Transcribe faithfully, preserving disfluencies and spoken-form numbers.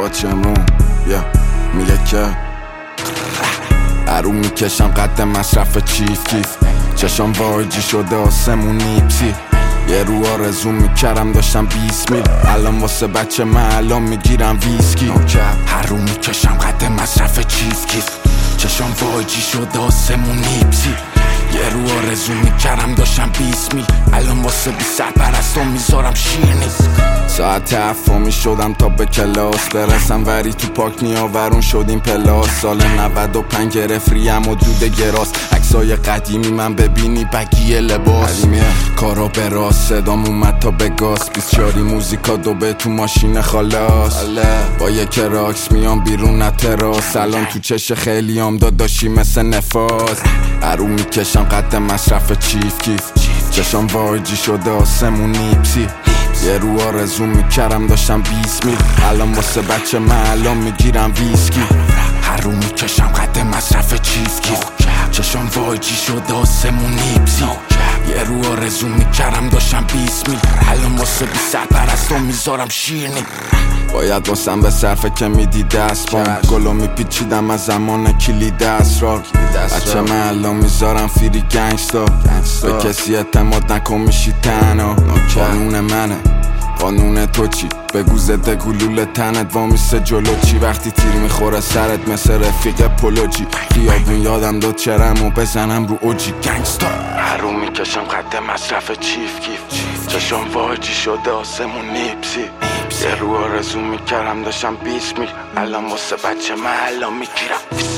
باچه امرون یا میگه که ارو میکشم قد مصرف چیف کیف چشم وارجی شده آسمون نیپسی یه رو آرزو میکرم داشتم بیست میل الان واسه بچه من الان میگیرم ویسکی هر رو میکشم قد مصرف چیف کیف چشم وارجی شده آسمون نیپسی یه رو آرزو میکرم داشتم بیست میل الان واسه بی سرپرستان میذارم شیرنی ساعت هفت شدم تا به کلاس برسم وری تو پاک نیاورون شدیم پلاس سال نود و پنج گرفت ریم و دود گراس عکسای قدیمی من ببینی بگی لباس کارا به راست صدام اومد تا به گاز بیست چاری موزیکا دوبه تو ماشین خلاص با یک راکس میام بیرون نه تراس الان تو چش خیلی هم داداشی مثل نفاز ارو میکشم قد مصرف چیف کیف چشم وارجی شده آسمون نیپسی یه رو آرزو میکرم داشتم بیست میل الان واسه بچه من الان میگیرم ویسکی هر رو میکشم قد مصرف چیف کیف چشم وارجی شده آسمون نیپسی یه رو آرزو میکرم داشتم بیست میل الان واسه بی سرپرستان میذارم شیرنی باید واسم به صرفه که میدی دست بام گلو میپیچیدم از زمان کلید اسرار بچه من الان میذارم فیری گنگستا به کسی اعتماد نکن میشی تنها قانون منه قانون تو چی بگو زده گلول تنت وامیسته جلو چی وقتی تیر میخوره سرت مثل رفیق پولوجی خیابون یادم داد چرم و بزنم رو اوجی گنگستا هر رو میکشم قد مصرف چیف کیف چشم واجی شده آسمون نیپسی یه رو آرزو میکرم داشتم بیست میل الان واسه بچه من الان میگیرم